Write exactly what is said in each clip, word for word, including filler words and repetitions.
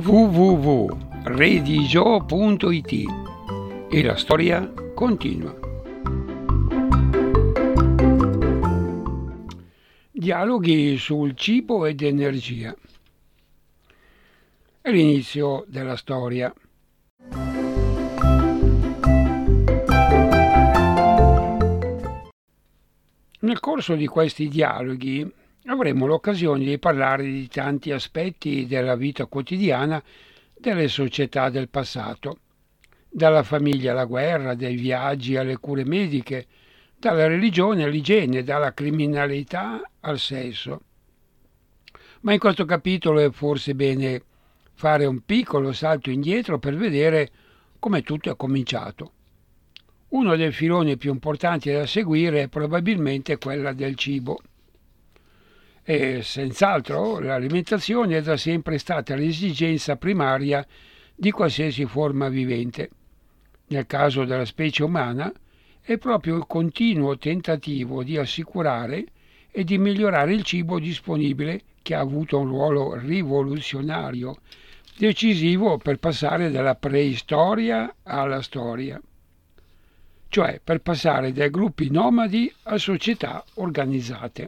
w w w punto redigio punto i t e la storia continua. Dialoghi sul cibo ed energia. È l'inizio della storia. Nel corso di questi dialoghi avremo l'occasione di parlare di tanti aspetti della vita quotidiana delle società del passato, dalla famiglia alla guerra, dai viaggi alle cure mediche, dalla religione all'igiene, dalla criminalità al sesso. Ma in questo capitolo è forse bene fare un piccolo salto indietro per vedere come tutto è cominciato. Uno dei filoni più importanti da seguire è probabilmente quella del cibo. E senz'altro l'alimentazione è da sempre stata l'esigenza primaria di qualsiasi forma vivente. Nel caso della specie umana è proprio il continuo tentativo di assicurare e di migliorare il cibo disponibile che ha avuto un ruolo rivoluzionario, decisivo per passare dalla preistoria alla storia, cioè per passare dai gruppi nomadi a società organizzate.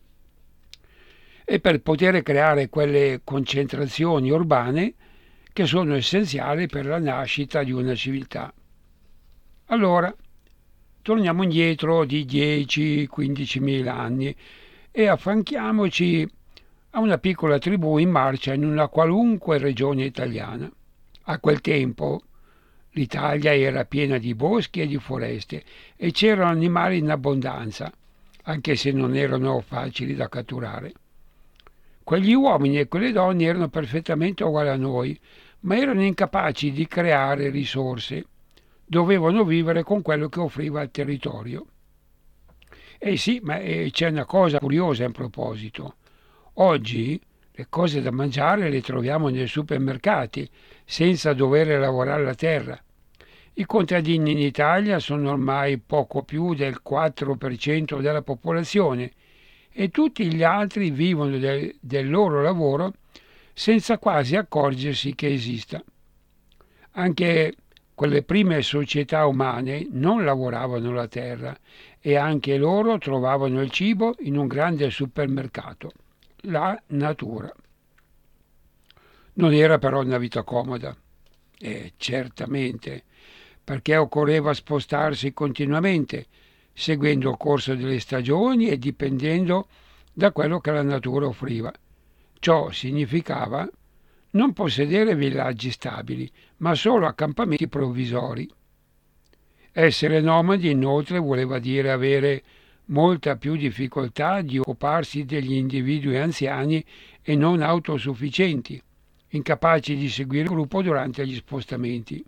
E per poter creare quelle concentrazioni urbane che sono essenziali per la nascita di una civiltà. Allora, torniamo indietro di dieci quindici mila anni e affianchiamoci a una piccola tribù in marcia in una qualunque regione italiana. A quel tempo l'Italia era piena di boschi e di foreste e c'erano animali in abbondanza, anche se non erano facili da catturare. Quegli uomini e quelle donne erano perfettamente uguali a noi, ma erano incapaci di creare risorse. Dovevano vivere con quello che offriva il territorio. E sì, ma c'è una cosa curiosa in proposito. Oggi le cose da mangiare le troviamo nei supermercati, senza dover lavorare la terra. I contadini in Italia sono ormai poco più del quattro per cento della popolazione e tutti gli altri vivono del, del loro lavoro senza quasi accorgersi che esista. Anche quelle prime società umane non lavoravano la terra e anche loro trovavano il cibo in un grande supermercato, la natura. Non era però una vita comoda, e certamente, perché occorreva spostarsi continuamente, seguendo il corso delle stagioni e dipendendo da quello che la natura offriva. Ciò significava non possedere villaggi stabili, ma solo accampamenti provvisori. Essere nomadi inoltre voleva dire avere molta più difficoltà di occuparsi degli individui anziani e non autosufficienti, incapaci di seguire il gruppo durante gli spostamenti.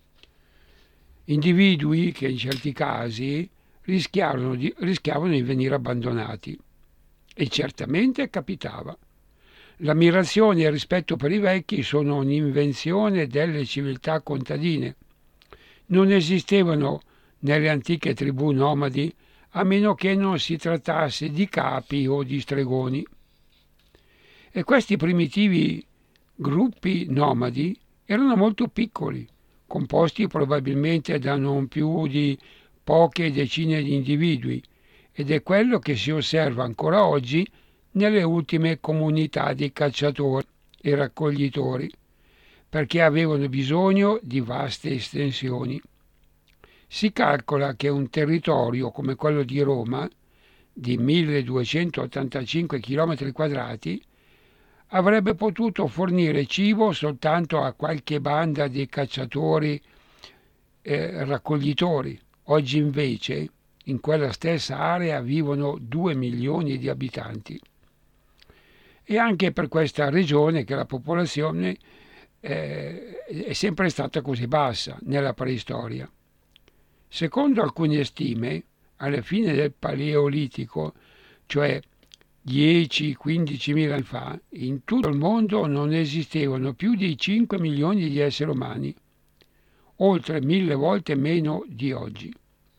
Individui che in certi casi rischiavano di, rischiavano di venire abbandonati. E certamente capitava. L'ammirazione e il rispetto per i vecchi sono un'invenzione delle civiltà contadine. Non esistevano nelle antiche tribù nomadi a meno che non si trattasse di capi o di stregoni. E questi primitivi gruppi nomadi erano molto piccoli, composti probabilmente da non più di poche decine di individui, ed è quello che si osserva ancora oggi nelle ultime comunità di cacciatori e raccoglitori, perché avevano bisogno di vaste estensioni. Si calcola che un territorio come quello di Roma, di milleduecentottantacinque chilometri quadrati, avrebbe potuto fornire cibo soltanto a qualche banda di cacciatori e raccoglitori. Oggi invece in quella stessa area vivono due milioni di abitanti. E anche per questa regione che la popolazione eh, è sempre stata così bassa nella preistoria. Secondo alcune stime, alla fine del Paleolitico, cioè dieci quindici mila anni fa, in tutto il mondo non esistevano più di cinque milioni di esseri umani, oltre mille volte meno di oggi.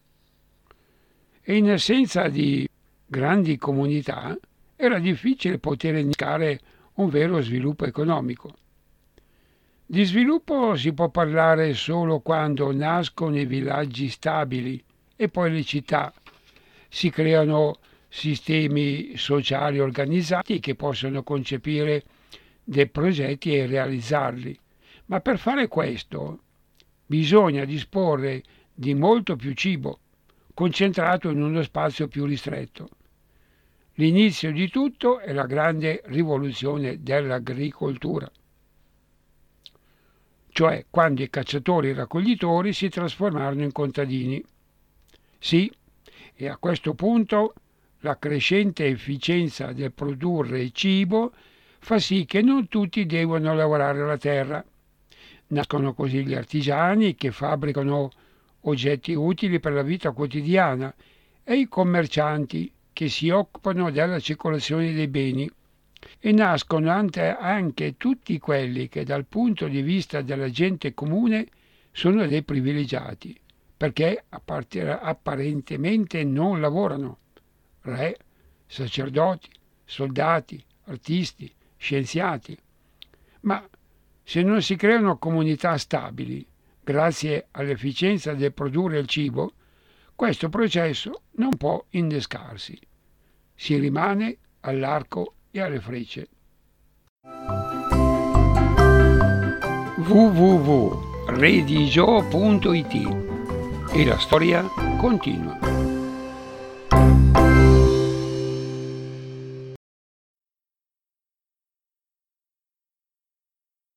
E in assenza di grandi comunità era difficile poter innescare un vero sviluppo economico. Di sviluppo si può parlare solo quando nascono i villaggi stabili e poi le città. Si creano sistemi sociali organizzati che possono concepire dei progetti e realizzarli. Ma per fare questo bisogna disporre di molto più cibo, concentrato in uno spazio più ristretto. L'inizio di tutto è la grande rivoluzione dell'agricoltura, cioè quando i cacciatori e i raccoglitori si trasformarono in contadini. Sì, e a questo punto la crescente efficienza del produrre cibo fa sì che non tutti devono lavorare la terra. Nascono così gli artigiani che fabbricano oggetti utili per la vita quotidiana e i commercianti che si occupano della circolazione dei beni. E nascono anche tutti quelli che dal punto di vista della gente comune sono dei privilegiati, perché apparentemente non lavorano. Re, sacerdoti, soldati, artisti, scienziati. Ma se non si creano comunità stabili, grazie all'efficienza del produrre il cibo, questo processo non può innescarsi. Si rimane all'arco e alle frecce. w w w punto redigio punto it E la storia continua.